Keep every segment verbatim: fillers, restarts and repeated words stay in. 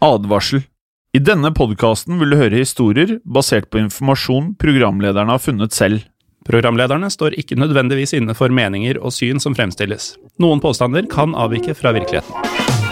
Advarsel. I denne podcasten vil du høre historier basert på informasjon programlederne har funnet selv. Programlederne står ikke nødvendigvis inne for meninger og syn som fremstilles. Noen påstander kan avvike fra virkeligheten.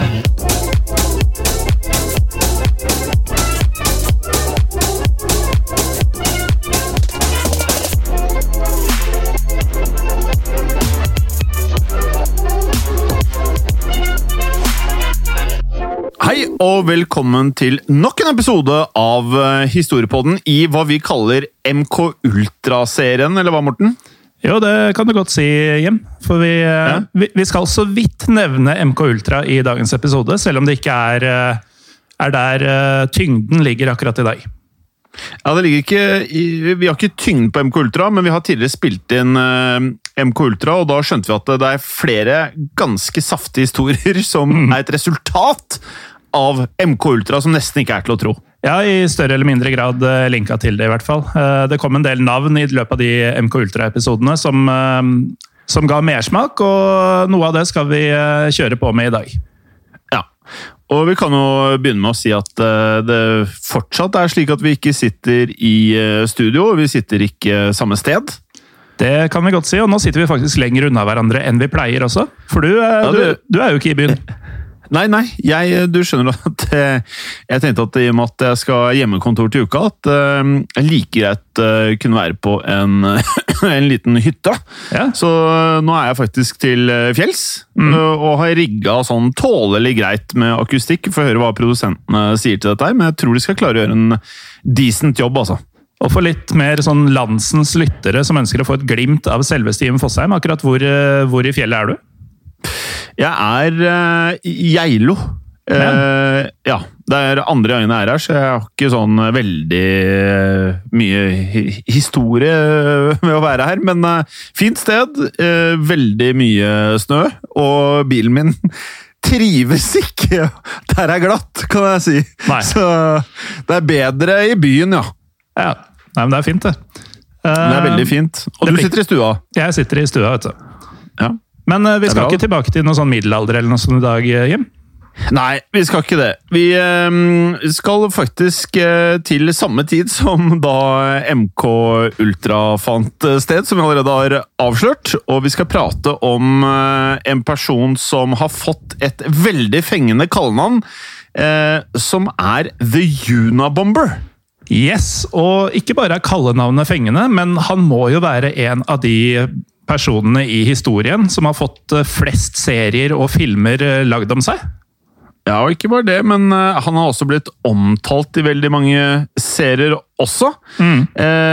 Hei og velkommen til nok en episode av Historiepodden i hva vi kaller M K Ultra-serien, eller hva, Morten? Jo, det kan du godt si, Jim. For vi, ja. vi, vi skal så vidt nevne M K Ultra i dagens episode, selv om det ikke er, er der tyngden ligger akkurat i dag. Ja, det ligger ikke i, vi har ikke tyngden på M K Ultra, men vi har tidligere spilt inn M K Ultra, og da skjønte vi at det er flere ganske saftige historier som mm. er et resultat av M K Ultra som nesten ikke er til å tro. Ja, i større eller mindre grad linka til det i hvert fall. Det kom en del navn i løpet av de M K Ultra-episodene som, som ga mersmak, og noe av det skal vi kjøre på med i dag. Ja, og vi kan jo begynne med å si at det fortsatt er slik at vi ikke sitter i studio, vi sitter ikke samme sted. Det kan vi godt si, og nå sitter vi faktisk lenger unna hverandre enn vi pleier også. For du, ja, du, du er jo ikke i byen. Nei, nei, jeg, du skjønner at jeg tenkte at i og med at jeg skal hjemmekontor til uka, at jeg like greit kunne være på en, en liten hytte. Ja. Så nå er jeg faktisk til fjells, mm. og har rigget sånn tålelig greit med akustikk, for å høre hva produsentene sier til dette, men jeg tror de skal klare å gjøre en decent jobb, altså. Og for litt mer sånn landsens lyttere som ønsker å få et glimt av selveste Jim Fosheim, akkurat hvor, hvor i fjellet er du? Jeg er uh, i Geilo. Uh, ja, det er andre øyne er her, så jeg har ikke sånn veldig uh, mye historie med å være her, men uh, fint sted, uh, veldig mye snø, og bilen min trives ikke der er glatt, kan jeg si. Nei. Så det er bedre i byen, ja. Ja, nei, men det er fint det. Uh, det er veldig fint. Og du sitter i stua? Jeg sitter i stua, vet du. Ja. Men vi skal ikke tilbake til noe sånn middelalder eller noe sånt i dag, Jim? Nei, vi skal ikke det. Vi um, skal faktisk uh, til samme tid som da M K Ultra fant sted, som vi allerede har avslørt. Og vi skal prate om uh, en person som har fått et veldig fengende kallenavn, uh, som er The Unabomber. Yes, og ikke bare er kallenavnet fengende, men han må jo være en av de personene i historien som har fått flest serier og filmer lagd om seg. Ja, og ikke bare det, men han har også blitt omtalt i veldig mange serier også. Mm.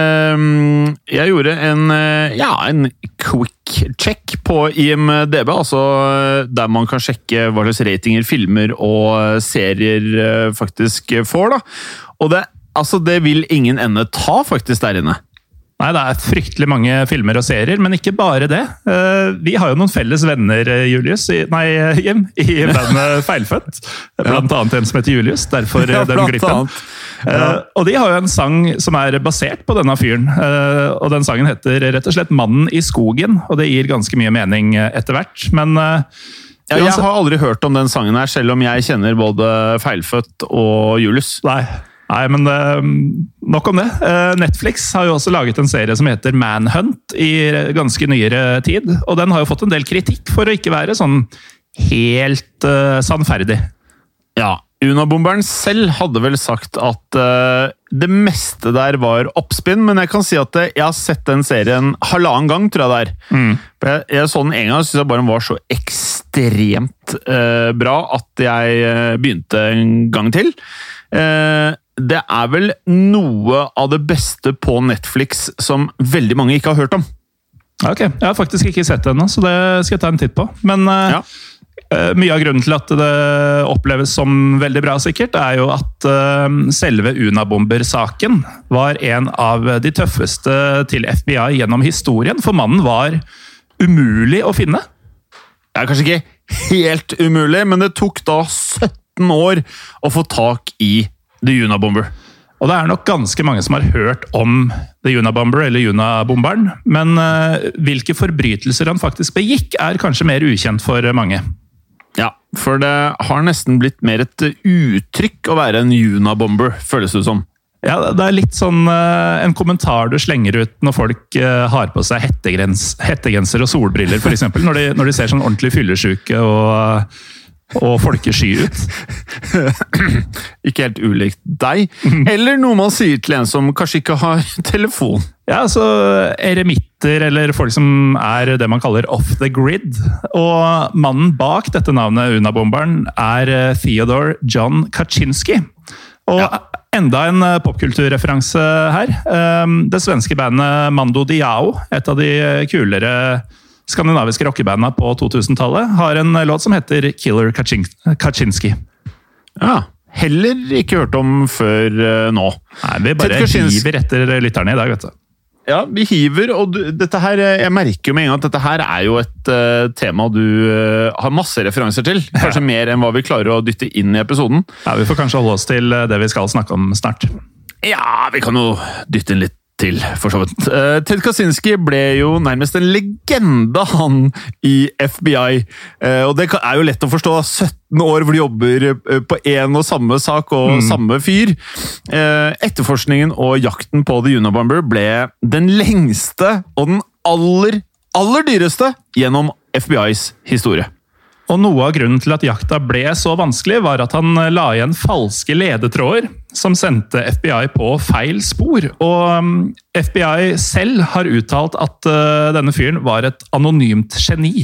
Jeg gjorde en, ja, en quick check på I M D B, altså der man kan sjekke hva slags ratinger filmer og serier faktisk får, da. Og det, altså, det vil ingen ende ta faktisk der inne. Nei, det er fryktelig mange filmer og serier, men ikke bare det. Vi har jo noen felles venner, Julius, i, nei, Jim, i bandet Feilfødt. Blant annet en som heter Julius, derfor ja, den glippen. Ja. Og de har jo en sang som er basert på denne fyren, og den sangen heter rett og slett Mannen i skogen, og det gir ganske mye mening etter hvert, men... Ja, jeg har aldri hørt om den sangen her, selv om jeg kjenner både Feilfødt og Julius. Nei. Nei, men uh, nok om det. Uh, Netflix har jo også laget en serie som heter Manhunt i ganske nyere tid, og den har jo fått en del kritikk for å ikke være sånn helt uh, sannferdig. Ja, Unabomberen selv hadde vel sagt at uh, det meste der var oppspinn, men jeg kan si at jeg har sett den serien halvannen gang, tror jeg det er. Mm. Jeg, jeg så den en gang, og synes jeg bare den var så ekstremt uh, bra at jeg uh, begynte en gang til. Uh, Det er vel noe av det beste på Netflix som veldig mange ikke har hørt om. Ok, jeg har faktisk ikke sett det ennå, så det skal jeg ta en titt på. Men ja. uh, mye av grunnen til at det oppleves som veldig bra sikkert, er jo at uh, selve Unabomber-saken var en av de tøffeste til F B I gjennom historien, for mannen var umulig å finne. Det er kanskje ikke helt umulig, men det tok da sytten år å få tak i The Unabomber. Og det er nok ganske mange som har hørt om The Unabomber eller Unabomberen, men uh, hvilke forbrytelser han faktisk begikk er kanskje mer ukjent for mange. Ja, for det har nesten blitt mer et uttrykk å være en Unabomber, føles det som. Ja, det er litt sånn en kommentar du slenger ut når folk har på seg hettegenser og solbriller, for eksempel, når de, når de ser sånn ordentlig fyllesyke og, og folkesky ut. Ikke helt ulikt deg. Eller noe man sier til en som kanskje ikke har telefon. Ja, altså eremitter, eller folk som er det man kaller off the grid. Og mannen bak dette navnet, Unabomberen, er Theodore John Kaczynski. Og ja. Enda en popkulturreferanse her. Det svenske bandet Mando Diao, et av de kulere skandinaviske rockebandene på to tusen-tallet, har en låt som heter Killer Kaczynski. Ja, heller ikke hørt om før nå. Nei, vi bare hiver etter lytterne i dag, vet du. Ja, vi hiver, og du, dette her, jeg merker jo med en gang at dette her er jo et uh, tema du uh, har masse referanser til. Kanskje ja. Mer enn hva vi klarer å dytte inn i episoden. Ja, vi får kanskje holde oss til det vi skal snakke om snart. Ja, vi kan jo dytte inn litt til, for så vidt. Uh, Ted Kaczynski ble jo nærmest en legende, han, i F B I. Uh, og det er jo lett å forstå, sytten år hvor de jobber uh, på en og samme sak og mm. samme fyr. Uh, etterforskningen og jakten på The Unabomber ble den lengste og den aller, aller dyreste gjennom F B I's historie. Og noe av grunnen til at jakta ble så vanskelig, var at han la igjen falske ledetråder, som sendte F B I på feil spor. Og F B I selv har uttalt at uh, denne fyren var et anonymt geni.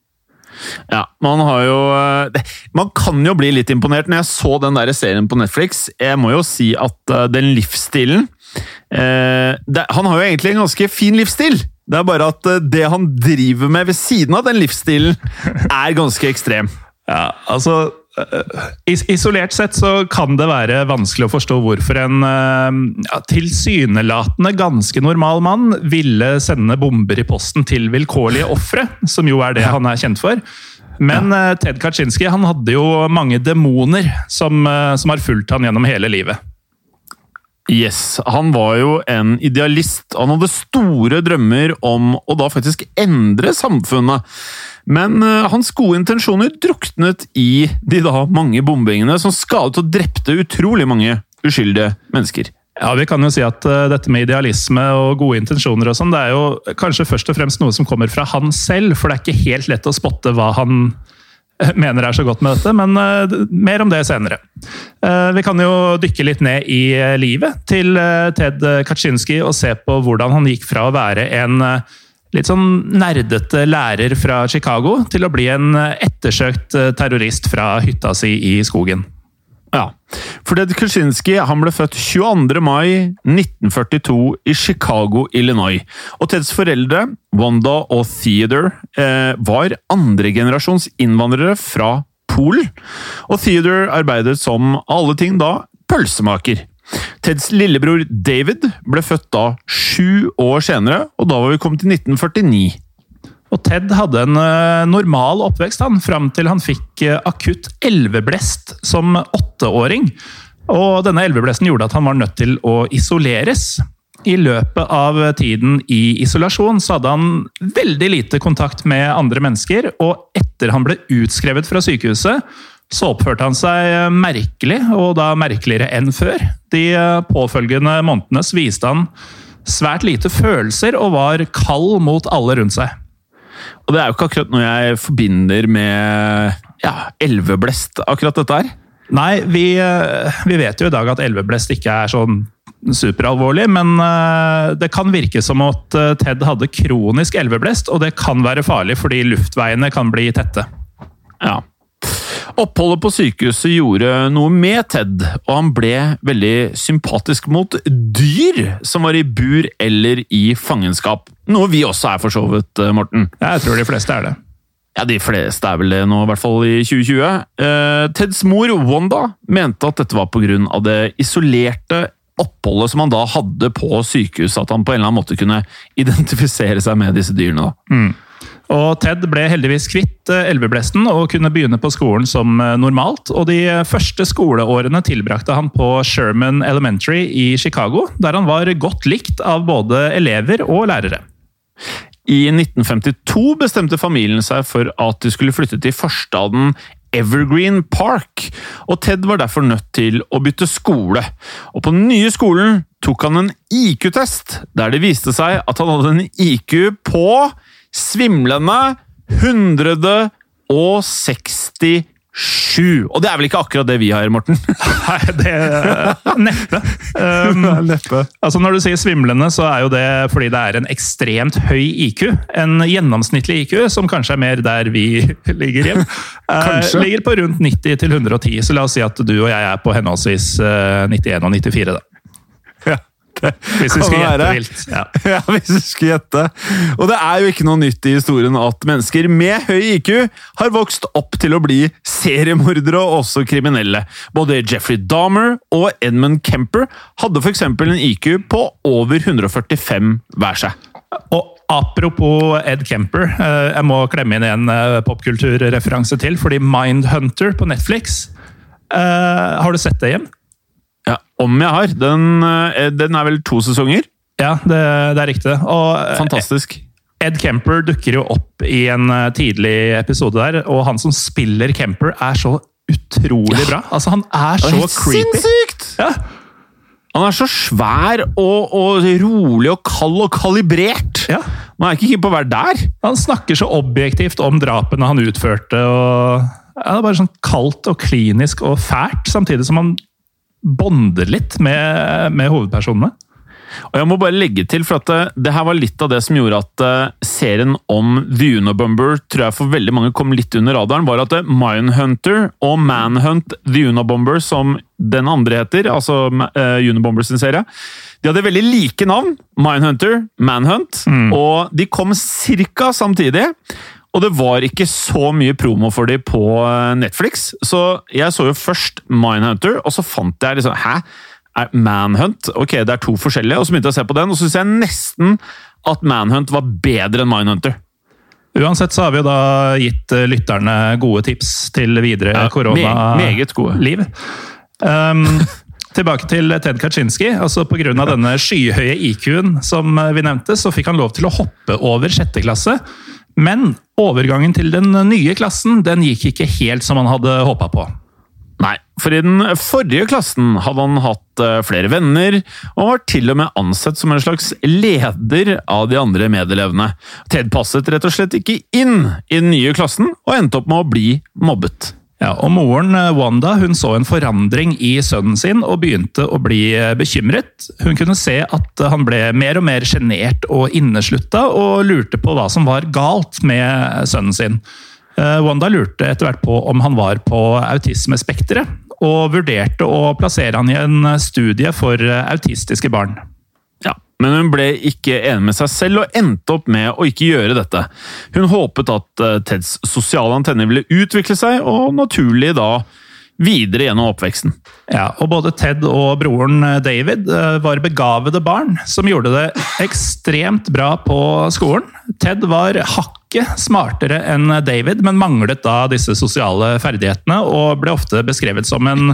Ja, man har jo... Man kan jo bli litt imponert når jeg så den der serien på Netflix. Jeg må jo si at uh, den livsstilen... Uh, det, han har jo egentlig en ganske fin livsstil. Det er bare at det han driver med ved siden av den livsstilen er ganske ekstrem. Ja, altså isolert sett så kan det være vanskelig å forstå hvorfor en ja, tilsynelatende ganske normal mann ville sende bomber i posten til vilkårlige ofre, som jo er det han er kjent for. Men ja. Ted Kaczynski, han hadde jo mange demoner som, som har fulgt han gjennom hele livet. Yes, han var jo en idealist. Han hadde store drømmer om å da faktisk endre samfunnet. Men uh, hans gode intensjoner druknet i de da mange bombingene som skadet og drepte utrolig mange uskyldige mennesker. Ja, vi kan jo si at uh, dette med idealisme og gode intensjoner og sånn, det er jo kanskje først og fremst noe som kommer fra han selv, for det er ikke helt lett å spotte hva han mener er så godt med dette, men uh, mer om det senere. Uh, vi kan jo dykke litt ned i uh, livet til uh, Ted Kaczynski og se på hvordan han gikk fra å være en uh, litt sånn nerdete lærer fra Chicago til å bli en uh, ettersøkt uh, terrorist fra hytta si i skogen. Ja, for Ted Kaczynski han ble født tjueandre mai nitten førtito i Chicago, Illinois. Og Teds foreldre, Wanda og Theodore, eh, var andre generasjons innvandrere fra Polen. Og Theodore arbeidet som alle ting da pølsemaker. Teds lillebror David ble født da sju år senere, og da var vi kommet til nitten førtini. Og Ted hadde en normal oppvekst han, fram til han fikk akutt elveblest som åtteåring. Og denne elveblesten gjorde at han var nødt til å isoleres. I løpet av tiden i isolasjon så hadde han veldig lite kontakt med andre mennesker, og etter han ble utskrevet fra sykehuset, så oppførte han seg merkelig, og da merkeligere enn før. De påfølgende månedene viste han svært lite følelser og var kald mot alle rundt seg. Og det er jo ikke akkurat noe jeg forbinder med ja, elveblest, akkurat dette her. Nei, vi, vi vet jo i dag at elveblest ikke er sånn superalvorlig, men det kan virke som at Ted hadde kronisk elveblest, og det kan være farlig fordi luftveiene kan bli tette. Ja. Oppholdet på sykehuset gjorde noe med Ted, og han ble veldig sympatisk mot dyr som var i bur eller i fangenskap. Noe vi også er for så vidt, Morten. Ja, jeg tror de fleste er det. Ja, de fleste er vel det nå, i hvert fall i tjue tjue. Uh, Teds mor, Wanda, mente at dette var på grunn av det isolerte oppholdet som han da hadde på sykehuset, at han på en eller annen måte kunne identifisere seg med disse dyrene. Da. Mm. Og Ted ble heldigvis kvitt elveblesten og kunne begynne på skolen som normalt. Og de første skoleårene tilbrakte han på Sherman Elementary i Chicago, der han var godt likt av både elever og lærere. I nitten femtito bestemte familien seg for at de skulle flytte til forstaden Evergreen Park, og Ted var derfor nødt til å bytte skole. Og på den nye skolen tok han en I Q-test, der det viste seg at han hadde en I Q på svimlende hundre og sekstisju. Og det er vel ikke akkurat det vi har, Morten? Nei, det er neppe. Um, neppe. Altså når du sier svimlende, så er jo det fordi det er en ekstremt høy I Q. En gjennomsnittlig I Q, som kanskje er mer der vi ligger hjem, uh, ligger på rundt nitti til hundre og ti. Så la oss si at du og jeg er på henholdsvis uh, nittien og nittifire da. Ja. Hvis vi skulle gjette vilt. Ja. ja, hvis vi skulle gjette. Og det er jo ikke noe nytt i historien at mennesker med høy I Q har vokst opp til å bli seriemordere og også kriminelle. Både Jeffrey Dahmer og Edmund Kemper hadde for eksempel en I Q på over hundre og førtifem hver seg. Og apropos Ed Kemper, jeg må klemme inn en popkulturreferanse til, fordi Mindhunter på Netflix, har du sett det hjem? Ja, om jeg har. Den, den er vel to sesonger? Ja, det, det er riktig. Og fantastisk. Ed Kemper dukker jo opp i en tidlig episode der, og han som spiller Kemper er så utrolig bra. Altså, han er så creepy. Sinnssykt! Ja. Han er så svær og, og rolig og kald og kalibrert. Ja. Man er ikke keen på å være der. Han snakker så objektivt om drapene han utførte, og ja, det er bare sånn kaldt og klinisk og fælt, samtidig som han bonder litt med, med hovedpersonene. Og jeg må bare legge til, for at det, det her var litt av det som gjorde at uh, serien om The Unabomber, tror jeg for veldig mange kom litt under radaren, var at uh, Mindhunter og Manhunt The Unabomber, som den andre heter, altså uh, Unabomber sin serie, de hadde veldig like navn, Mindhunter, Manhunt, mm. og de kom cirka samtidig. Og det var ikke så mye promo for dem på Netflix, så jeg så jo først Mindhunter, og så fant jeg liksom, hæ? Er Manhunt? Ok, det er to forskjellige, og så begynte jeg å se på den, og så synes jeg nesten at Manhunt var bedre enn Mindhunter. Uansett så har vi jo da gitt lytterne gode tips til videre ja, korona-liv. Um, tilbake til Ted Kaczynski, altså på grunn av denne skyhøye I Q-en som vi nevnte, så fikk han lov til å hoppe over sjette klasse, men overgangen til den nye klassen, den gikk ikke helt som han hadde håpet på. Nei, for i den forrige klassen hadde han hatt flere venner, og var til og med ansett som en slags leder av de andre medelevene. Ted passet rett og slett ikke inn i den nye klassen, og endte opp med å bli mobbet. Ja, og moren Wanda, hun så en forandring i sønnen sin og begynte å bli bekymret. Hun kunne se at han ble mer og mer genert og inneslutta og lurte på hva som var galt med sønnen sin. Wanda lurte etter hvert på om han var på autismespekteret, og vurderte å plassere han i en studie for autistiske barn. Ja, men hun ble ikke enig med seg selv og endte opp med å ikke gjøre dette. Hun håpet at Teds sosiale antenner ville utvikle seg, og naturlig da videre gjennom oppveksten. Ja, og både Ted og broren David var begavede barn, som gjorde det ekstremt bra på skolen. Ted var hakket smartere enn David, men manglet da disse sosiale ferdighetene, og ble ofte beskrevet som en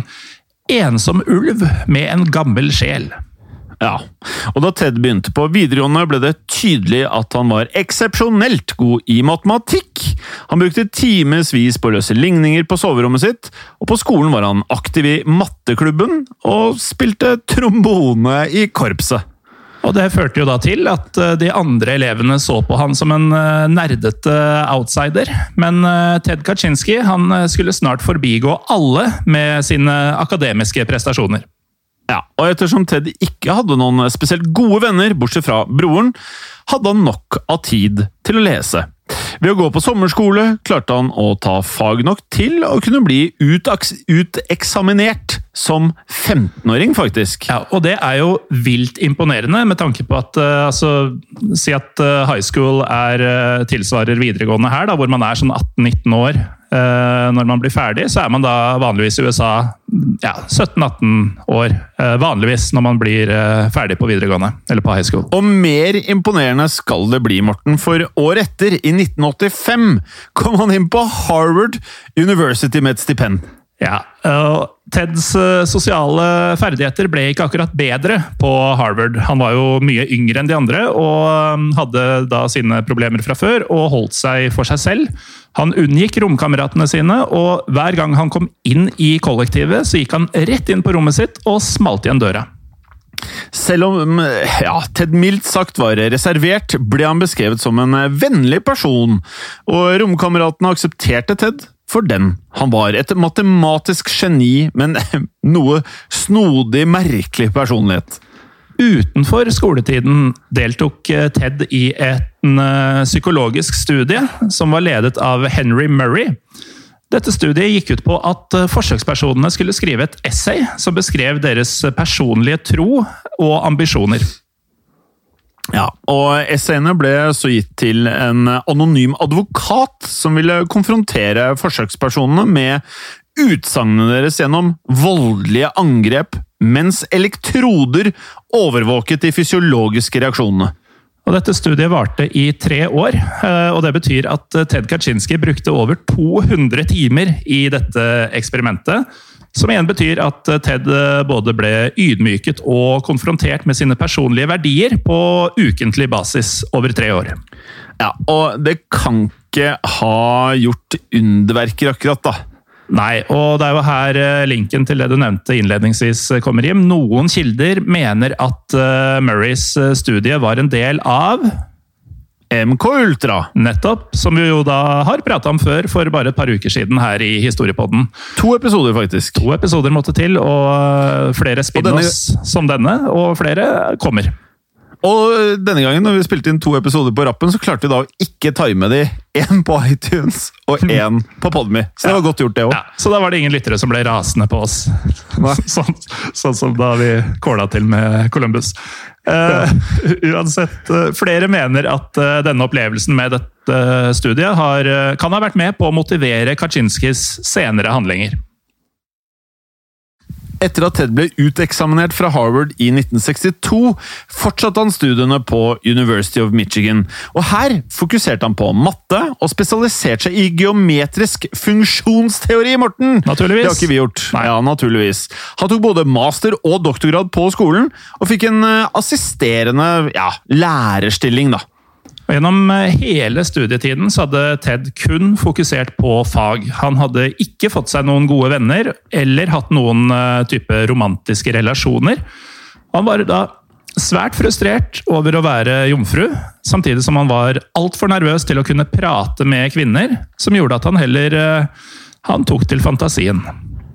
ensom ulv med en gammel sjel. Ja, og da Ted begynte på videregående ble det tydelig at han var eksepsjonelt god i matematikk. Han brukte timesvis på å løse ligninger på soverommet sitt, og på skolen var han aktiv i matteklubben og spilte trombone i korpset. Og det førte jo da til at de andre elevene så på han som en nerdete outsider. Men Ted Kaczynski, han skulle snart forbigå alle med sine akademiske prestasjoner. Ja, og ettersom Ted ikke hadde noen spesielt gode venner, bortsett fra broren, hadde han nok av tid til å lese. Ved å gå på sommerskole klarte han å ta fag nok til å kunne bli uteksaminert som femtenåring, faktisk. Ja, og det er jo vilt imponerende, med tanke på at, uh, altså, si at uh, high school er uh, tilsvarer videregående her, da, hvor man er sånn atten nitten år. Uh, når man blir ferdig, så er man da vanligvis i U S A ja, sytten atten år. Uh, vanligvis når man blir uh, ferdig på videregående, eller på high school. Og mer imponerende skal det bli, Morten, for året etter, i nitten åttifem, kom han inn på Harvard University med et stipend. Ja, og Teds sosiale ferdigheter ble ikke akkurat bedre på Harvard. Han var jo mye yngre enn de andre, og hadde da sine problemer fra før, og holdt seg for seg selv. Han unngikk romkameratene sine, og hver gang han kom inn i kollektivet, så gikk han rett inn på rommet sitt og smalt igjen døra. Selv om ja, Ted mildt sagt var reservert, ble han beskrevet som en vennlig person, og romkameratene aksepterte Ted for den han var. Et matematisk geni, men noe snodig, merkelig personlighet. Utenfor skoletiden deltok Ted i en psykologisk studie som var ledet av Henry Murray. Dette studiet gikk ut på at forsøkspersonene skulle skrive et essay som beskrev deres personlige tro og ambisjoner. Ja, og essayene ble så gitt til en anonym advokat som ville konfrontere forsøkspersonene med utsagnene deres gjennom voldelige angrep, mens elektroder overvåket de fysiologiske reaksjonene. Og dette studiet varte i tre år, og det betyr at Ted Kaczynski brukte over to hundre timer i dette eksperimentet, som igjen betyr at Ted både ble ydmyket og konfrontert med sine personlige verdier på ukentlig basis over tre år. Ja, og det kan ikke ha gjort underverker akkurat da. Nei, og det er jo her linken til det du nevnte innledningsvis kommer hjem. Noen kilder mener at Murrays studie var en del av M K Ultra. Nettopp, som vi jo da har pratet om før for bare et par uker siden her i Historiepodden. To episoder faktisk. To episoder måtte til, og flere spin-offs denne... som denne, og flere kommer. Og denne gangen, når vi spilte inn to episoder på rappen, så klarte vi da å ikke time de en på iTunes og en på Podme. Så det var godt gjort det også. Ja, så da var det ingen lyttere som ble rasende på oss. sånn, sånn som da vi kåla til med Columbus. Uh, uansett, flere mener at uh, denne opplevelsen med dette studiet har, uh, kan ha vært med på å motivere Kaczynskis senere handlinger. Etter at Ted ble uteksaminert fra Harvard i nitten sekstito, fortsatte han studiene på University of Michigan. Og her fokuserte han på matte, og spesialiserte seg i geometrisk funksjonsteori, Morten! Naturligvis. Det har ikke vi gjort. Nei. Ja, naturligvis. Han tok både master og doktorgrad på skolen, og fikk en assisterende ja, lærerstilling, da. Og gjennom hele studietiden så hadde Ted kun fokusert på fag. Han hadde ikke fått seg noen gode venner, eller hatt noen type romantiske relasjoner. Han var da svært frustrert over å være jomfru, samtidig som han var alt for nervøs til å kunne prate med kvinner, som gjorde at han heller han tok til fantasien.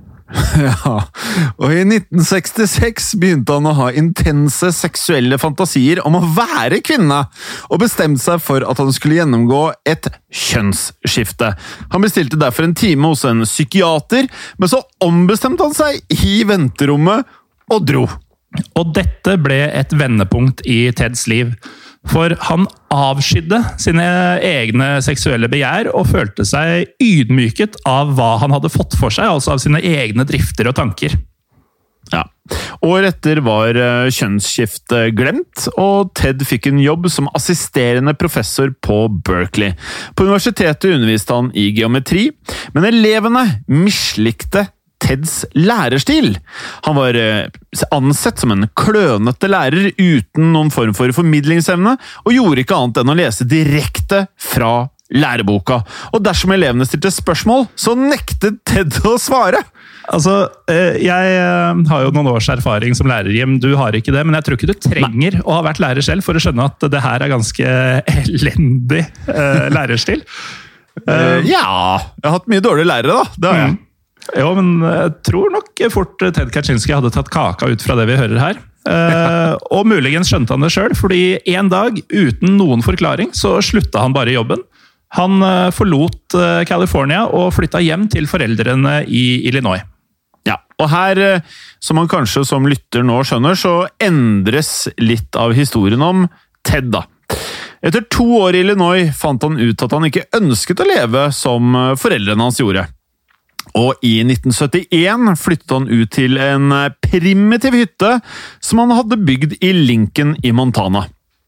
Ja, og i nitten sekstiseks begynte han å ha intense seksuelle fantasier om å være kvinne, og bestemte seg for at han skulle gjennomgå et kjønnsskifte. Han bestilte derfor en time hos en psykiater, men så ombestemte han seg i venterommet og dro. Og dette ble et vendepunkt i Teds liv. For han avskydde sine egne seksuelle begjær og følte seg ydmyket av hva han hadde fått for seg, altså av sine egne drifter og tanker. Ja. Året etter var kjønnsskiftet glemt, og Ted fikk en jobb som assisterende professor på Berkeley. På universitetet underviste han i geometri, men elevene mislikte Teds lærerstil. Han var ansett som en klønete lærer uten noen form for formidlingsevne, og gjorde ikke annet enn å lese direkte fra læreboka. Og dersom elevene stilte spørsmål, så nektet Ted å svare. Altså, jeg har jo noen års erfaring som lærer, Jim. Du har ikke det, men jeg tror ikke du trenger Nei. Å ha vært lærer selv for å skjønne at det her er ganske elendig lærerstil. Uh, ja, jeg har hatt mye dårlige lærere da, det har jeg. Mm. Jo, men jeg tror nok fort Ted Kaczynski hadde tatt kaka ut fra det vi hører her. Eh, og muligens skjønte han det selv, fordi en dag, uten noen forklaring, så slutta han bare jobben. Han eh, forlot eh, California og flytta hjem til foreldrene i Illinois. Ja, og her, som man kanskje som lytter nå skjønner, så endres litt av historien om Ted da. Etter to år i Illinois fant han ut at han ikke ønsket å leve som foreldrene hans gjorde. Og i nitten syttien flyttet han ut til en primitiv hytte som han hadde bygd i Lincoln i Montana.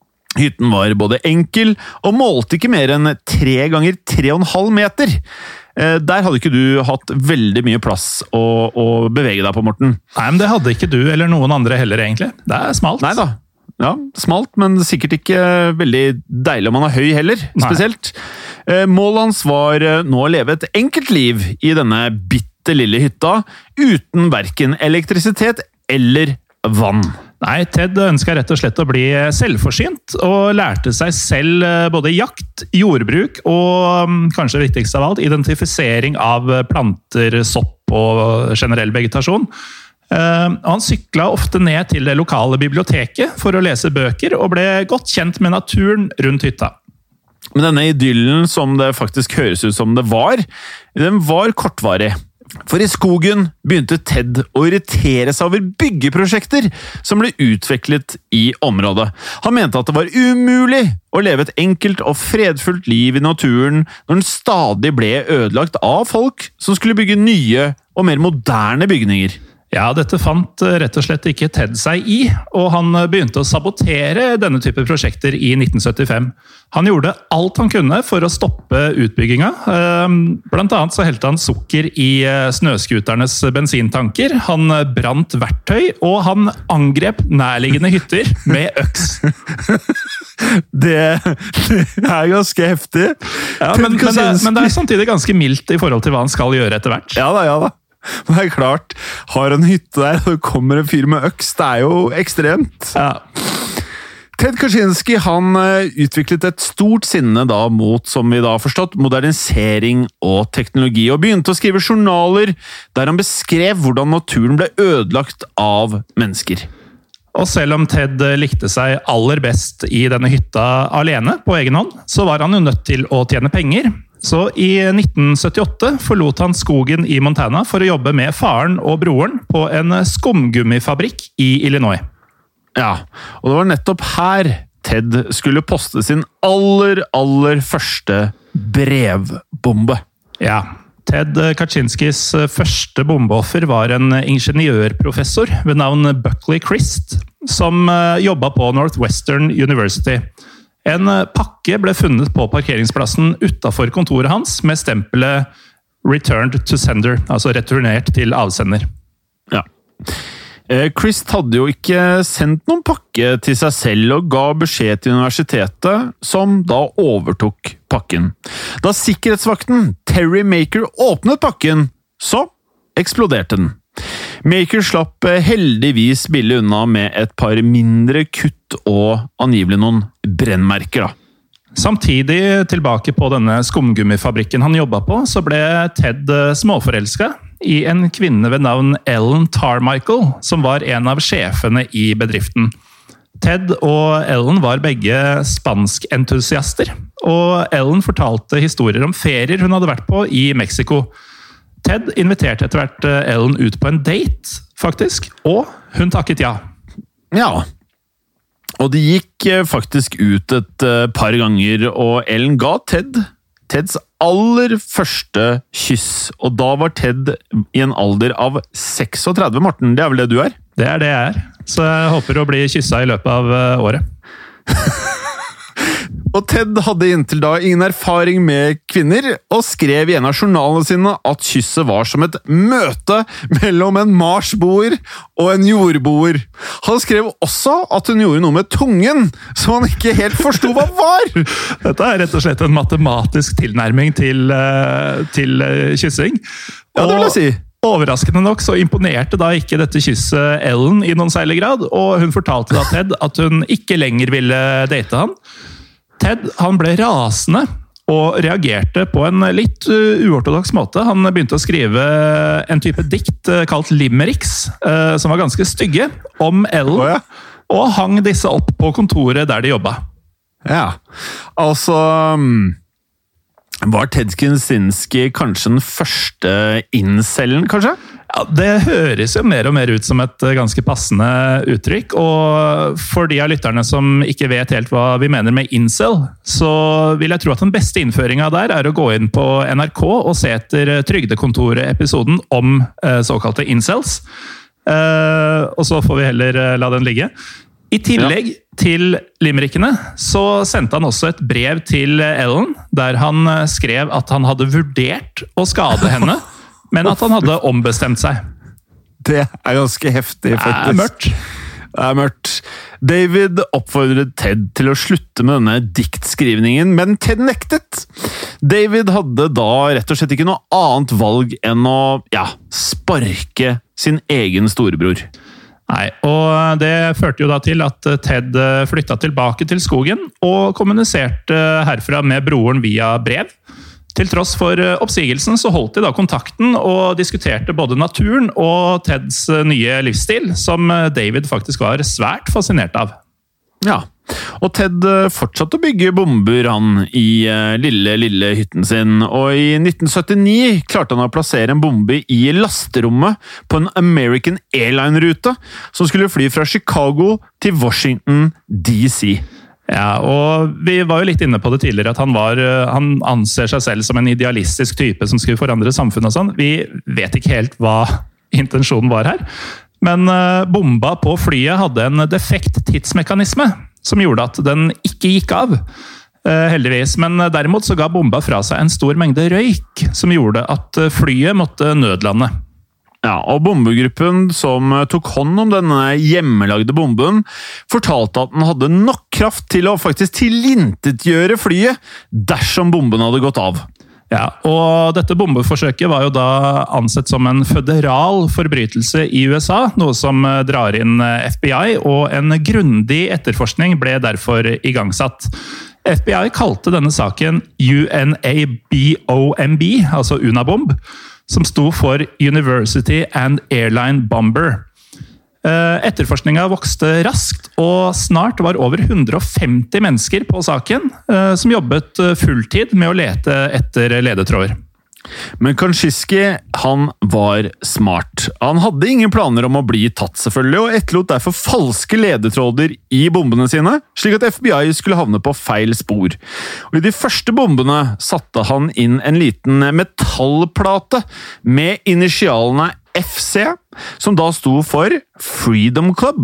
Hytten var både enkel og målte ikke mer enn tre ganger tre og en halv meter. Der hadde ikke du hatt veldig mye plass å, å bevege deg på, Morten. Nei, men det hadde ikke du eller noen andre heller, egentlig. Det er smalt. Nei da. Ja, smalt, men sikkert ikke veldig deilig om man er høy heller, spesielt. Nei. Målet hans var nå å leve et enkelt liv i denne bitte lille hytta, uten hverken elektrisitet eller vann. Nei, Ted ønsket rett og slett å bli selvforsynt, og lærte seg selv både jakt, jordbruk og, kanskje viktigst av alt, identifisering av planter, sopp og generell vegetasjon. Han syklet ofte ned til det lokale biblioteket for å lese bøker, og ble godt kjent med naturen rundt hytta. Men denne idyllen som det faktisk høres ut som det var, den var kortvarig. For i skogen begynte Ted å irritere seg over byggeprosjekter som ble utviklet i området. Han mente at det var umulig å leve et enkelt og fredfullt liv i naturen når den stadig ble ødelagt av folk som skulle bygge nye og mer moderne bygninger. Ja, dette fant rett og slett ikke Ted seg i, og han begynte å sabotere denne type prosjekter i nitten syttifem. Han gjorde alt han kunne for å stoppe utbygginga. Blant annet så helte han sukker i snøskuternes bensintanker, han brant verktøy, og han angrep nærliggende hytter med øks. Det, det er ganske heftig. Ja, men, men, det, men det er samtidig ganske mildt i forhold til hva han skal gjøre etter hvert. Ja da, ja da. Men det er klart, har en hytte der, og det kommer en fyr med øks, det er jo ekstremt. Ja. Ted Kaczynski, han utviklet et stort sinne da mot, som vi da har forstått, modernisering og teknologi, og begynte å skrive journaler der han beskrev hvordan naturen ble ødelagt av mennesker. Og selv om Ted likte seg aller best i denne hytta alene på egen hånd, så var han jo nødt til å tjene penger. Så i nitten syttiåtte forlot han skogen i Montana for å jobbe med faren og broren på en skumgummifabrikk i Illinois. Ja, og det var nettopp her Ted skulle poste sin aller, aller første brevbombe. Ja, Ted Kaczynskis første bombeoffer var en ingeniørprofessor ved navn Buckley Christ, som jobbet på Northwestern University. En pakke ble funnet på parkeringsplassen utenfor kontoret hans med stempelet «Returned to sender», altså returnert til avsender. Ja. Christ hadde jo ikke sendt noen pakke til seg selv og ga beskjed til universitetet, som da overtok pakken. Da sikkerhetsvakten Terry Maker åpnet pakken, så eksploderte den. Maker slapp heldigvis billig unna med et par mindre kutt og angivelig noen brennmerker. Da. Samtidig tilbake på denne skumgummifabrikken han jobbet på, så ble Ted småforelsket i en kvinne ved navn Ellen Tarmichael, som var en av sjefene i bedriften. Ted og Ellen var begge spanskentusiaster, og Ellen fortalte historier om ferier hun hadde vært på i Mexico. Ted inviterte etter hvert Ellen ut på en date, faktisk, og hun takket ja. Ja, og de gikk faktisk ut et par ganger, og Ellen ga Ted Teds aller første kyss, og da var Ted i en alder av seksogtredve, Morten. Det er vel det du er? Det er det jeg er, så jeg håper å bli kysset i løpet av året. Og Ted hadde inntil da ingen erfaring med kvinner, og skrev i en av journalene sine at kysset var som et møte mellom en marsboer og en jordboer. Han skrev også at hun gjorde noe med tungen, som han ikke helt forstod hva var. Dette er rett og slett en matematisk tilnærming til, til kyssing. Ja, det vil jeg si. Overraskende nok så imponerte da ikke dette kysset Ellen i noen særlig grad, og hun fortalte da Ted at hun ikke lenger ville date han. Ted han ble rasende og reagerte på en litt uortodoks måte. Han begynte å skrive en type dikt kalt limericks, som var ganske stygge, om Ellen, oh, ja. Og hang disse opp på kontoret der de jobbet. Ja, altså... Var Ted Kaczynski kanskje den første incelen, kanskje? Ja, det høres jo mer og mer ut som et ganske passende uttrykk, og for de av lytterne som ikke vet helt hva vi mener med incel, så vil jeg tro at den beste innføringen der er å gå inn på N R K og se etter Trygdekontoret-episoden om såkalte incels, og så får vi heller la den ligge. I tillegg, til limerickene så sendte han også et brev til Ellen, der han skrev at han hadde vurdert å skade henne, men at han hadde ombestemt seg. Det er ganske heftig, faktisk. Det er mørkt. Det er mørkt. David oppfordret Ted til å slutte med denne diktskrivningen, men Ted nektet. David hadde da rett og slett ikke noe annet valg enn å, ja, sparke sin egen storebror. Nei, og det førte jo da til at Ted flytta tilbake til skogen og kommuniserte herfra med broren via brev. Til tross for oppsigelsen så holdt de da kontakten og diskuterte både naturen og Teds nye livsstil, som David faktisk var svært fascinert av. Ja, og Ted fortsatte å bygge bomber han i lille, lille hytten sin, og i nitten syttini klarte han å plassere en bombe i lasterommet på en American Airline-rute som skulle fly fra Chicago til Washington D C. Ja, og vi var jo litt inne på det tidligere, at han, var, han anser seg selv som en idealistisk type som skulle forandre samfunnet og sånn. Vi vet ikke helt hva intensjonen var her, men bomba på flyet hadde en defekt tidsmekanisme som gjorde at den ikke gikk av, heldigvis. Men derimot så ga bomba fra seg en stor mengde røyk, som gjorde at flyet måtte nødlande. Ja, og bombegruppen som tok hånd om denne hjemmelagde bomben, fortalte at den hadde nok kraft til å faktisk tilintetgjøre flyet dersom bomben hadde gått av. Ja, og dette bombeforsøket var jo da ansett som en føderal forbrytelse i U S A, noe som drar inn F B I, og en grundig etterforskning ble derfor igangsatt. F B I kalte denne saken U N A B O M B, altså Unabomb, som sto for University and Airline Bomber. Etterforskninga vokste raskt, og snart var over hundre og femti mennesker på saken, som jobbet fulltid med å lete etter ledetråder. Men Kaczynski, han var smart. Han hadde ingen planer om å bli tatt, selvfølgelig, og etterlot derfor falske ledetråder i bombene sine, slik at F B I skulle havne på feil spor. Og i de første bombene satte han inn en liten metallplate med initialene F C, som da sto for Freedom Club.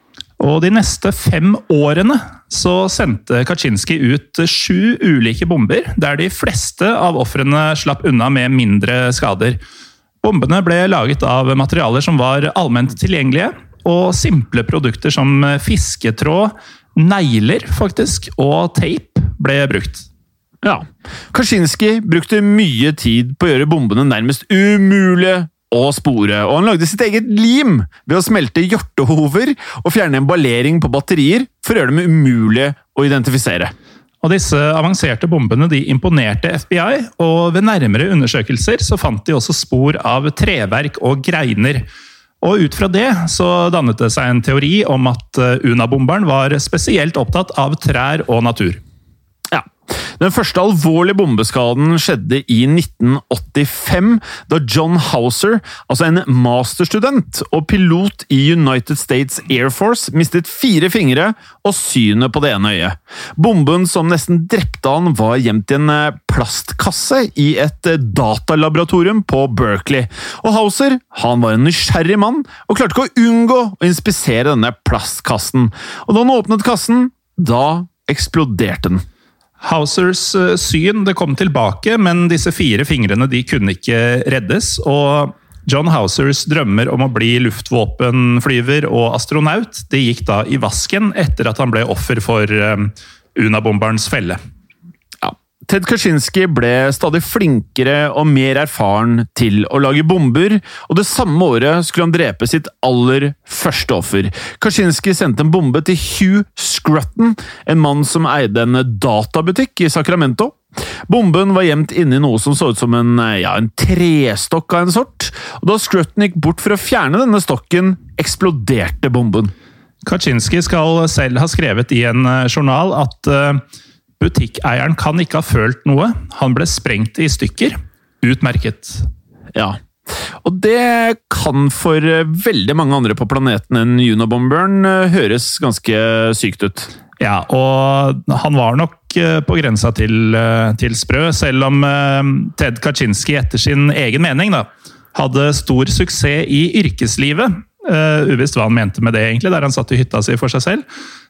Og de neste fem årene så sendte Kaczynski ut sju ulike bomber, der de fleste av ofrene slapp unna med mindre skader. Bombene ble laget av materialer som var allment tilgjengelige, og simple produkter som fisketråd, negler faktisk, og tape ble brukt. Ja, Kaczynski brukte mye tid på å gjøre bombene nærmest umulige og spore, og han lagde sitt eget lim ved å smelte hjortehover og fjerne emballering på batterier for å gjøre dem umulige å identifisere. Og disse avanserte bombene de imponerte F B I, og ved nærmere undersøkelser så fant de også spor av treverk og greiner. Og ut fra det så dannet det seg en teori om at Unabomberen var spesielt opptatt av trær og natur. Ja. Den første alvorlige bombeskaden skjedde i nitten åttifem, da John Hauser, altså en masterstudent og pilot i United States Air Force, mistet fire fingre og synet på det ene øyet. Bomben som nesten drepte han var gjemt i en plastkasse i et datalaboratorium på Berkeley. Og Hauser, han var en nysgjerrig mann og klarte ikke å unngå å inspisere denne plastkassen. Og da han åpnet kassen, da eksploderte den. Hausers syn det kom tilbake, men disse fire fingrene de kunne ikke reddes, og John Hausers drømmer om å bli luftvåpenflyver og astronaut, det gikk da i vasken etter at han ble offer for Unabomberens felle. Ja. Ted Kaczynski ble stadig flinkere og mer erfaren til å lage bomber, og det samme året skulle han drepe sitt aller første offer. Kaczynski sendte en bombe til Hugh Scruton, en mann som eide en databutikk i Sacramento. Bomben var gjemt inne i noe som så ut som en, ja, en trestokk av en sort, og da Scruton gikk bort for å fjerne denne stokken, eksploderte bomben. Kaczynski skal selv ha skrevet i en journal at butikkeieren kan ikke ha følt noe. Han ble sprengt i stykker. Utmerket. Ja. Og det kan for veldig mange andre på planeten enn Unabomberen høres ganske sykt ut. Ja, og han var nok på grensa til, til sprø, selv om Ted Kaczynski etter sin egen mening da, hadde stor suksess i yrkeslivet. Uh, uvisst hva han mente med det egentlig, der han satt i hytta si for seg selv.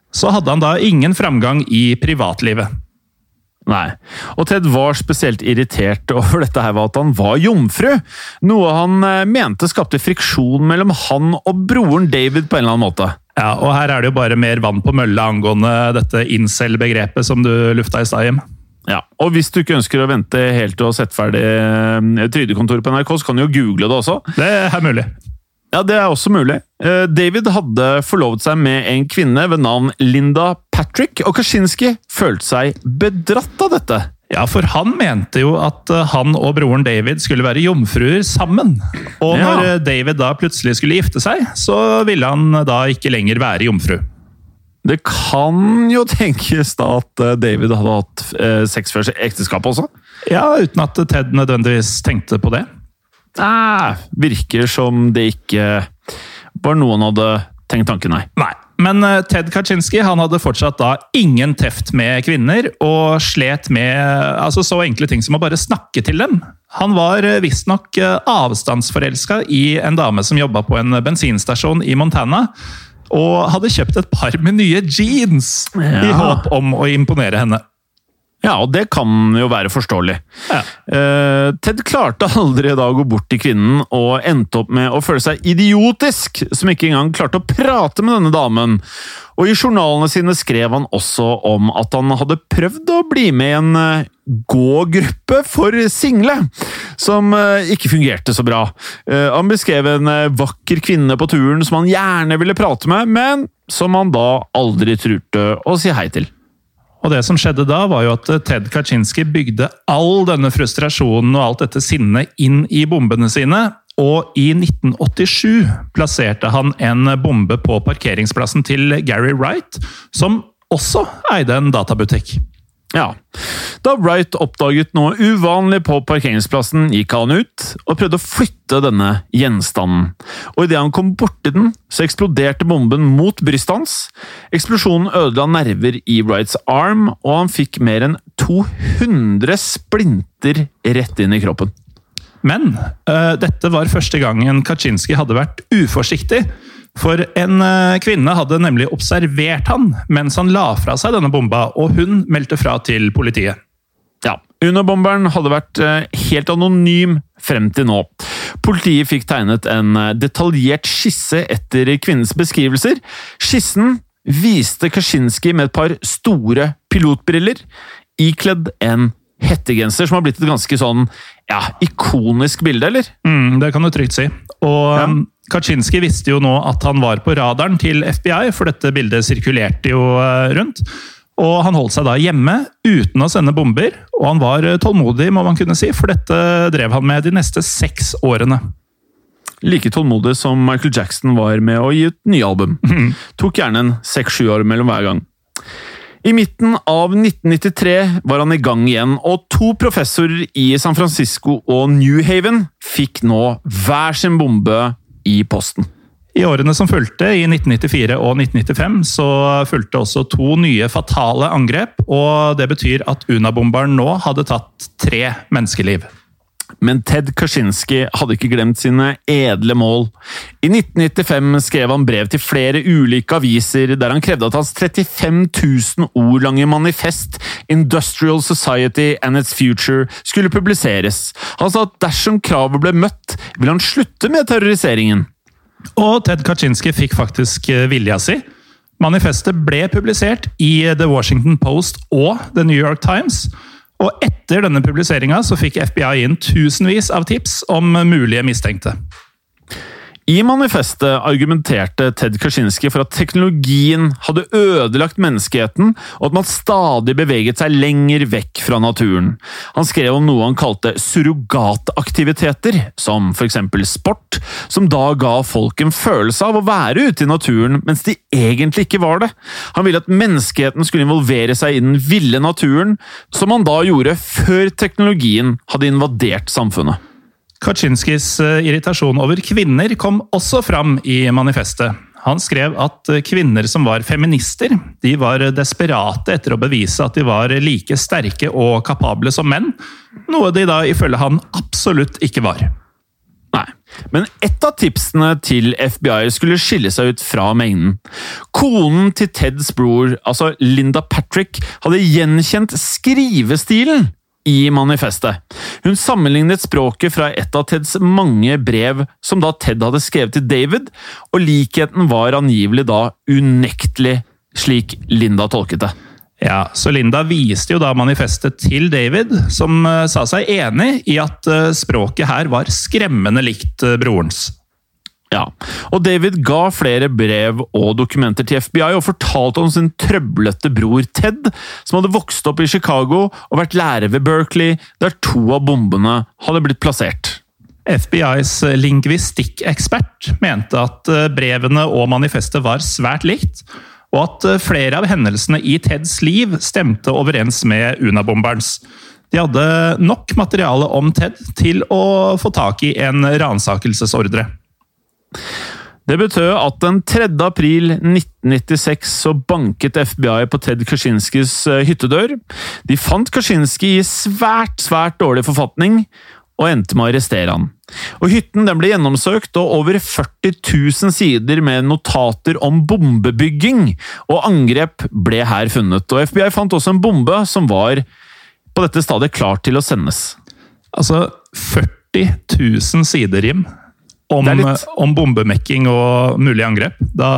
så hadde han da ingen framgang i privatlivet. Nei, og Ted var spesielt irritert over dette her ved at han var jomfru, noe han mente skapte friksjon mellom han og broren David på en eller annen måte. Ja, og her er det jo bare mer vann på mølle angående dette incel-begrepet som du lufta i stad, Jim. Ja, og hvis du ikke ønsker å vente helt til å sette ferdig Trygdekontoret på N R K, så kan du jo google det også. Det er mulig. Ja, det er også mulig. David hadde forlovet seg med en kvinne ved navn Linda Patrick, og Kaczynski følte seg bedratt av dette. Ja, for han mente jo at han og broren David skulle være jomfruer sammen. Og når ja. David da plutselig skulle gifte seg, så ville han da ikke lenger være jomfru. Det kan jo tenkes da at David hadde hatt sex før ekteskapet også. Ja, uten at Ted nødvendigvis tenkte på det. Nei, virker som det ikke var noen hadde tenkt tanken, nei. Nei, men Ted Kaczynski han hadde fortsatt da ingen teft med kvinner, og slet med altså, så enkle ting som å bare snakke til dem. Han var visstnok avstandsforelsket i en dame som jobbet på en bensinstasjon i Montana, og hadde kjøpt et par med nye jeans ja. I håp om å imponere henne. Ja, og det kan jo være forståelig. Ja. Uh, Ted klarte aldri da å gå bort til kvinnen og endte opp med å føle seg idiotisk, som ikke engang klarte å prate med denne damen. Og i journalene sine skrev han også om at han hadde prøvd å bli med i en uh, gå-gruppe for single, som uh, ikke fungerte så bra. Uh, han beskrev en uh, vakker kvinne på turen som han gjerne ville prate med, men som han da aldri turte å si hei til. Og det som skjedde da, var jo at Ted Kaczynski bygde all denne frustrasjonen og alt dette sinnet inn i bombene sine, og i nitten åttisju plasserte han en bombe på parkeringsplassen til Gary Wright, som også eide en databutikk. Ja, da Wright oppdaget noe uvanlig på parkeringsplassen, gikk han ut og prøvde å flytte denne gjenstanden. Og i det han kom bort til den, så eksploderte bomben mot brystet hans. Eksplosjonen ødela nerver i Wrights arm, og han fikk mer enn to hundre splinter rett inn i kroppen. Men uh, dette var første gangen Kaczynski hadde vært uforsiktig, for en kvinne hadde nemlig observert han mens han la fra seg denne bomba, og hun meldte fra til politiet. Ja, Unabomberen hadde vært helt anonym frem til nå. Politiet fikk tegnet en detaljert skisse etter kvinnens beskrivelser. Skissen viste Kaczynski med et par store pilotbriller, ikledd en hettegenser, som har blitt et ganske sånn, ja, ikonisk bilde, eller? Mm, det kan du trygt si. Og ja. Kaczynski visste jo nå at han var på radaren til F B I, for dette bildet sirkulerte jo rundt. Og han holdt seg da hjemme uten å sende bomber, og han var tålmodig, må man kunne si, for dette drev han med de neste seks årene. Like tålmodig som Michael Jackson var med å gi ut nye album. Mm. Tok gjerne en seks-sju år mellom hver gang. I midten av nitten nittitre var han i gang igjen, og to professorer i San Francisco og New Haven fikk nå hver sin bombe i posten. I årene som fulgte, i nitten nittifire og nitten nittifem, så fulgte også to nye fatale angrep, og det betyr at Unabomberen nå hadde tatt tre menneskeliv. Men Ted Kaczynski hadde ikke glemt sine edle mål. I nitten nittifem skrev han brev til flere ulike aviser der han krevde at hans trettifem tusen ord lange manifest Industrial Society and its Future skulle publiseres. Han sa at dersom kravet ble møtt, ville han slutte med terroriseringen. Og Ted Kaczynski fikk faktisk vilja si. Manifestet ble publisert i The Washington Post og The New York Times. Og etter denne publiseringen så fikk F B I inn tusenvis av tips om mulige mistenkte. I manifestet argumenterte Ted Kaczynski for at teknologien hadde ødelagt menneskeheten, og at man stadig beveget seg lenger vekk fra naturen. Han skrev om noe han kalte surrogataktiviteter, som for eksempel sport, som da ga folk en følelse av å være ute i naturen, mens de egentlig ikke var det. Han ville at menneskeheten skulle involvere seg i den ville naturen, som han da gjorde før teknologien hadde invadert samfunnet. Kaczynskis irritasjon over kvinner kom også fram i manifestet. Han skrev at kvinner som var feminister, de var desperate etter å bevise at de var like sterke og kapable som menn, noe de da ifølge han absolutt ikke var. Nei, men ett av tipsene til F B I skulle skille seg ut fra mengden. Konen til Teds bror, altså Linda Patrick, hadde gjenkjent skrivestilen i manifestet. Hun sammenlignet språket fra et av Teds mange brev som da Ted hadde skrevet til David, og likheten var angivelig da unektelig, slik Linda tolket det. Ja, så Linda viste jo da manifestet til David, som uh, sa seg enig i at uh, språket her var skremmende likt uh, brorens. Ja, og David ga flere brev og dokumenter til F B I og fortalte om sin trøblete bror Ted, som hadde vokst opp i Chicago og vært lærer ved Berkeley, der to av bombene hadde blitt plassert. F B I's lingvistikkekspert mente at uh, brevene og manifestet var svært likt, og at flere av hendelsene i Teds liv stemte overens med Unabomberens. De hadde nok materiale om Ted til å få tak i en ransakelsesordre. Det betød at den tredje april nitten nittiseks så banket F B I på Ted Kaczynskis hyttedør. De fant Kaczynski i svært, svært dårlig forfatning, og endte med å arrestere han. Og hytten den ble gjennomsøkt, og over førti tusen sider med notater om bombebygging og angrep ble her funnet. Og F B I fant også en bombe som var på dette stadiet klar til å sendes. Altså, førti tusen sider, Jim, om, litt... om bombemekking og mulig angrep. Da,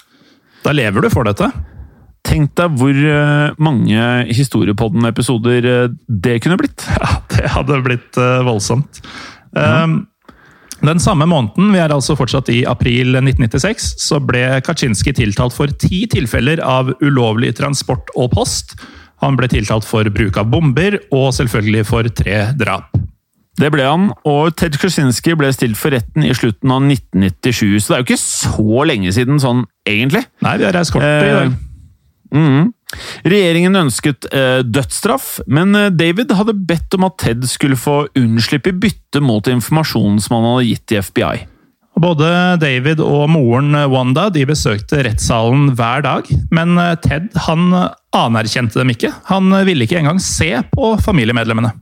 da lever du for dette. Tenk deg hvor mange Historiepodden-episoder det kunne blitt. Ja, det hadde blitt voldsomt. Mm. Den samme måneden, vi er altså fortsatt i april nitten nittiseks, så ble Kaczynski tiltalt for ti tilfeller av ulovlig transport og post. Han ble tiltalt for bruk av bomber, og selvfølgelig for tre drap. Det ble han, og Ted Kaczynski ble stilt for retten i slutten av nitten nittisju, så det er jo ikke så lenge siden sånn, egentlig. Nei, vi har reist kort i dag. Mm. Regjeringen ønsket eh, dødsstraff, men David hadde bedt om at Ted skulle få unnslippe i bytte mot informasjonen som han hadde gitt til F B I. Både David og moren Wanda de besøkte rettssalen hver dag, men Ted han anerkjente dem ikke. Han ville ikke engang se på familiemedlemmene.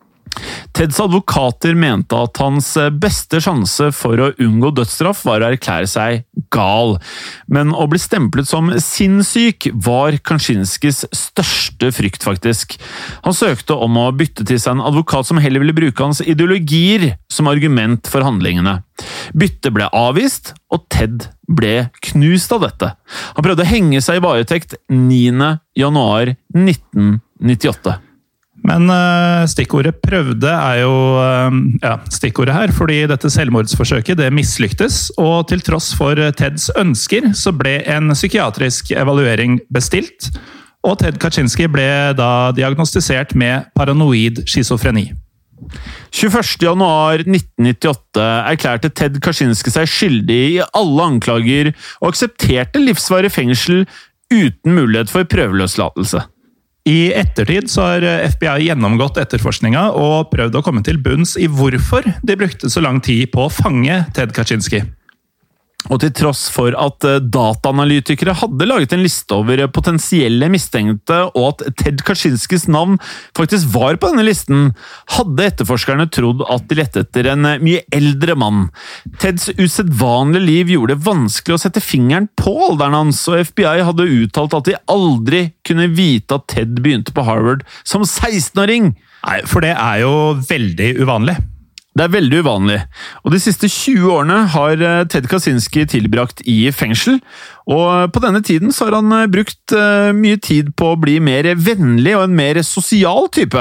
Teds advokater mente at hans beste sjanse for å unngå dødsstraff var å erklære seg gal, men å bli stemplet som sinnssyk var Kaczynskis største frykt, faktisk. Han søkte om å bytte til seg en advokat som heller ville bruke hans ideologier som argument for handlingene. Byttet ble avvist, og Ted ble knust av dette. Han prøvde å henge seg i varetekt niende januar nitten nittiåtte. Men uh, stikkordet prøvde er jo uh, ja, stikkordet her, fordi dette selvmordsforsøket det mislyktes, og til tross for Teds ønsker så ble en psykiatrisk evaluering bestilt, og Ted Kaczynski ble da diagnostisert med paranoid schizofreni. tjueførste januar nitten nittiåtte erklærte Ted Kaczynski seg skyldig i alle anklager og aksepterte livsvarig fengsel uten mulighet for prøveløslatelse. I ettertid så har F B I gjennomgått etterforskninga og prøvd å komme til bunns i hvorfor de brukte så lang tid på å fange Ted Kaczynski. Og til tross for at dataanalytikere hadde laget en liste over potensielle mistenkte, og at Ted Kaczynskis navn faktisk var på denne listen, hadde etterforskerne trodd at de lette etter en mye eldre mann. Teds usedvanlige liv gjorde det vanskelig å sette fingeren på alderen hans, og F B I hadde uttalt at de aldri kunne vite at Ted begynte på Harvard som sekstenåring. Nei, for det er jo veldig uvanlig. Det er veldig uvanlig, og de siste tjue årene har Ted Kaczynski tilbrakt i fengsel, og på denne tiden så har han brukt mye tid på å bli mer vennlig og en mer sosial type.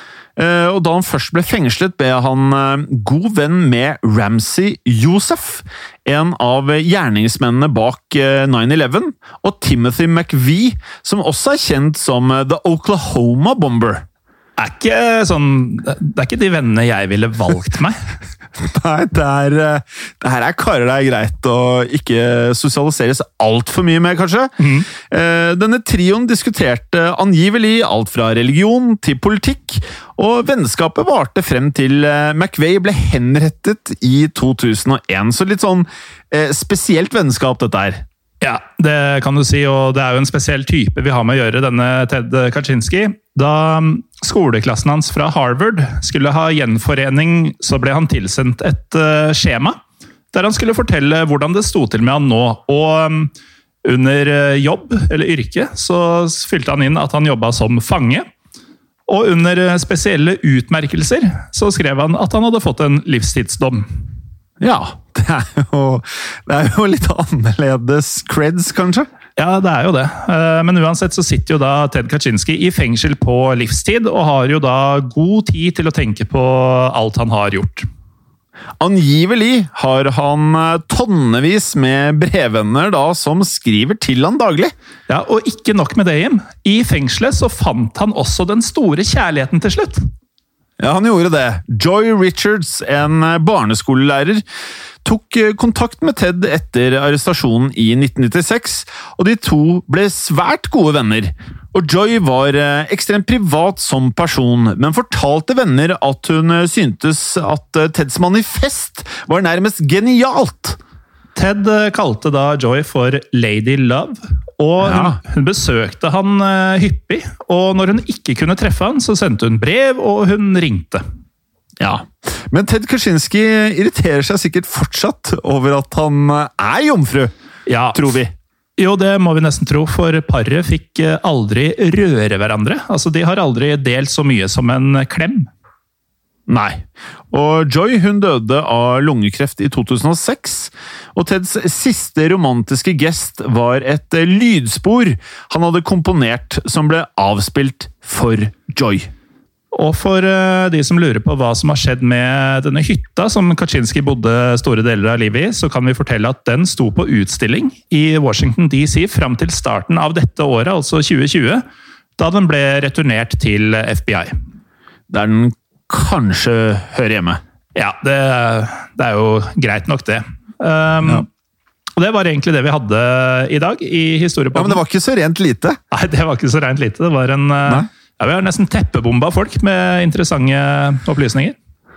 Og da han først ble fengslet, ble han god venn med Ramsey Joseph, en av gjerningsmennene bak nine eleven, og Timothy McVeigh, som også er kjent som The Oklahoma Bomber. Er ikke sånn, det er ikke de vennene jeg ville valgt meg. Nei, det, er, det her er karer det er greit å ikke sosialiseres alt for mye med, kanskje. Mm. Denne trioen diskuterte angivelig alt fra religion til politikk, og vennskapet varte frem til McVeigh ble henrettet i to tusen og en. Så litt sånn spesielt vennskap dette her. Ja, det kan du si, og det er jo en spesiell type vi har med å gjøre, denne Ted Kaczynski. Da skoleklassen hans fra Harvard skulle ha gjenforening, så ble han tilsendt et uh, skjema, der han skulle fortelle hvordan det sto til med han nå, og um, under jobb, eller yrke, så fylte han inn at han jobbet som fange. Og under spesielle utmerkelser så skrev han at han hadde fått en livstidsdom. Ja, det er jo, det er jo litt annerledes creds, kanskje? Ja, det er jo det. Men uansett så sitter jo da Ted Kaczynski i fengsel på livstid, og har jo da god tid til å tenke på alt han har gjort. Angivelig har han tonnevis med brevvenner da, som skriver til han daglig. Ja, og ikke nok med det, Jim. I fengselet så fant han også den store kjærligheten til slutt. Ja, han gjorde det. Joy Richards, en barneskolelærer, tok kontakt med Ted etter arrestasjonen i nitten nittiseks, og de to ble svært gode venner. Og Joy var ekstremt privat som person, men fortalte venner at hun syntes at Teds manifest var nærmest genialt. Ted kalte da Joy for Lady Love, og hun, ja. hun besøkte han hyppig, og når hun ikke kunne treffe han, så sendte hun brev, og hun ringte. Ja, men Ted Kaczynski irriterer seg sikkert fortsatt over at han er jomfru, ja. tror vi. Jo, det må vi nesten tro, for paret fikk aldri røre hverandre. Altså, de har aldri delt så mye som en klem. Nei. Og Joy, hun døde av lungekreft i to tusen og seks, og Teds siste romantiske gest var et lydspor han hadde komponert som ble avspilt for Joy. Og for de som lurer på hva som har skjedd med denne hytta som Kaczynski bodde store deler av livet i, så kan vi fortelle at den sto på utstilling i Washington D C fram til starten av dette året, altså tjue tjue, da den ble returnert til F B I. Der den kanskje hører hjemme. Ja, det, det er jo greit nok det. Um, ja. Og det var egentlig det vi hadde i dag i Historiepodden. Ja, men det var ikke så rent lite. Nei, det var ikke så rent lite. Det var en... Nei. Ja, vi har nesten teppebomba folk med interessante opplysninger.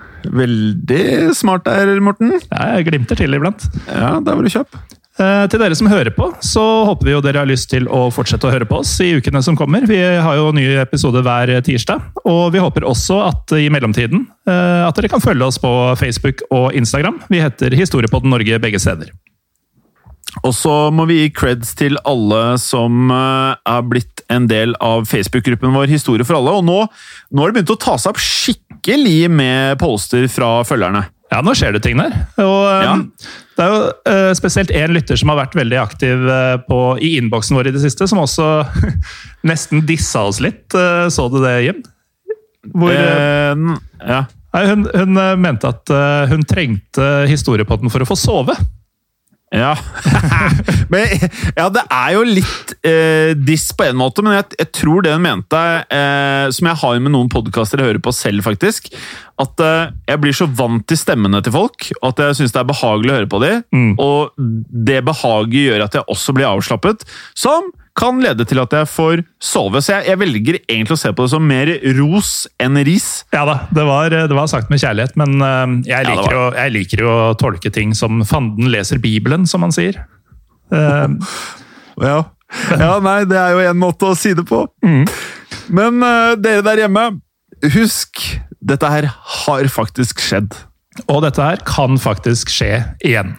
Veldig smart der, Morten. Ja, jeg glimter til iblant. Ja, der var du kjapp. Eh, til dere som hører på, så håper vi jo dere har lyst til å fortsette å høre på oss i ukene som kommer. Vi har jo nye episoder hver tirsdag, og vi håper også at i mellomtiden eh, at dere kan følge oss på Facebook og Instagram. Vi heter Historiepodden Norge begge steder. Og så må vi gi creds til alle som er blitt en del av Facebook-gruppen vår Historie for alle, og nå, nå har det begynt å ta seg opp skikkelig med poster fra følgerne. Ja, nå skjer det ting der. Og ja. Det er jo uh, spesielt en lytter som har vært veldig aktiv uh, på, i innboksen vår i det siste, som også nesten dissa oss litt. Uh, så du det, Jim? Hvor, uh, ja. Hun, hun mente at uh, hun trengte historiepodden for å få sove. Ja. men, ja, det er jo litt eh, diss på en måte, men jeg, jeg tror det hun mente, eh, som jeg har med noen podcaster jeg hører på selv faktisk, at eh, jeg blir så vant til stemmene til folk, at jeg synes det er behagelig å høre på dem, mm. og det behaget gjør at jeg også blir avslappet, som kan lede til at jeg får sove. Så jeg, jeg velger egentlig å se på det som mer ros enn ris. Ja da, det var, det var sagt med kjærlighet, men jeg liker, ja, jo, jeg liker jo å tolke ting som fanden leser Bibelen, som man sier. Uh, ja. ja, nei, det er jo en måte å si det på. Mm. Men uh, dere der hjemme, husk, dette her har faktisk skjedd. Og dette her kan faktisk skje igjen.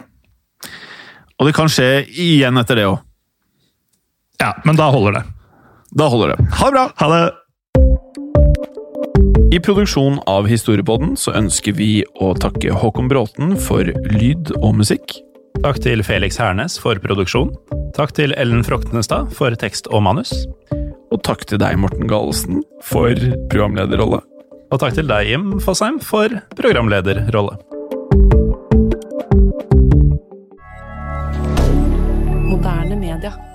Og det kan skje igjen etter det også. Ja, men da holder det. Da holder det. Ha det bra! Ha det! I produksjon av Historiepodden så ønsker vi å takke Håkon Bråten for lyd og musikk. Takk til Felix Hernes for produksjon. Takk til Ellen Froktenestad for tekst og manus. Og takk til deg, Morten Galesen, for programlederrolle. Og takk til deg, Jim Fosheim, for programlederrolle. Moderne media.